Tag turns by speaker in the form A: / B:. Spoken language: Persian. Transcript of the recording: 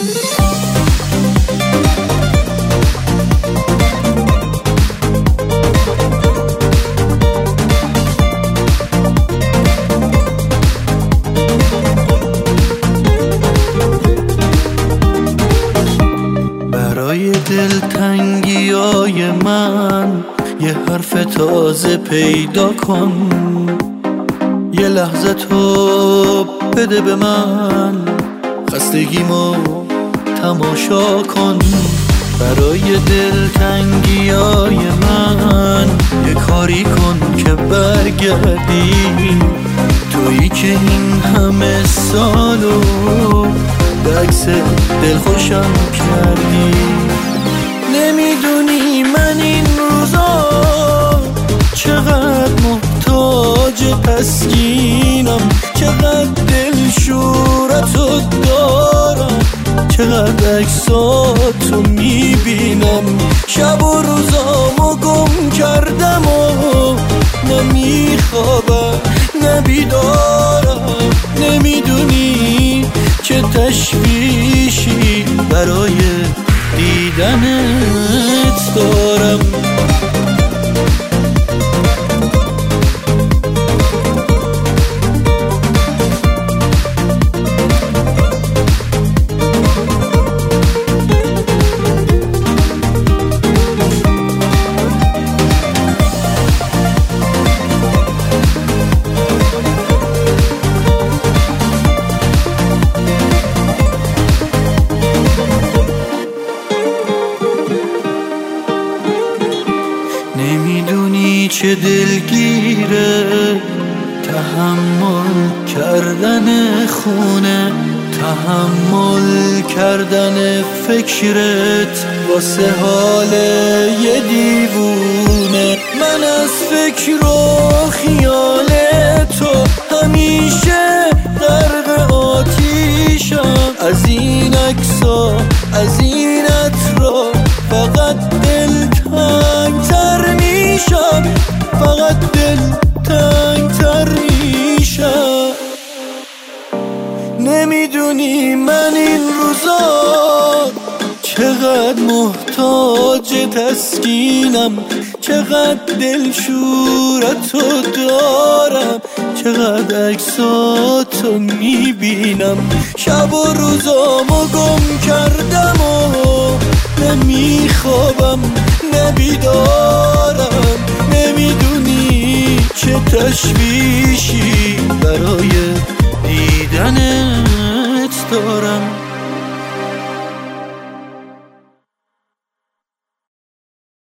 A: برای دلتنگیای من یه حرف تازه پیدا کن، یه لحظه تو بده به من، خستگیمو تماشا کن. برای دلتنگیای من یه کاری کن که برگردی، تویی که این همه سالو به عکس دلخوشم کردی. نمیدونی من این روزا چقدر محتاج تسکینم، چقدر دلشورتو دارم، چقدر عکساتو میبینم، شب و روزامو گم کردم و نمیخوابم نبیدارم. نمیدونی چه تشویشی برای دیدنت دارم. نمیدونی چه دلگیره تحمل کردن خونه، تحمل کردن فکرت واسه حال یه دیوونه. من از فکر و خیال تو همیشه غرق آتیشم، از این عکسا از این عطرا فقط دلتنگ‌تر میشم، فقط دلتنگ‌تر میشم. نمیدونی من این روزا چقدر محتاج تسکینم، چقدر دلشورتو دارم، چقدر عکساتو میبینم، شب و روزامو گم کردم و نمیخوابم نبیدارم. نمیدونی چه تشویشی برای دیدنت دارم.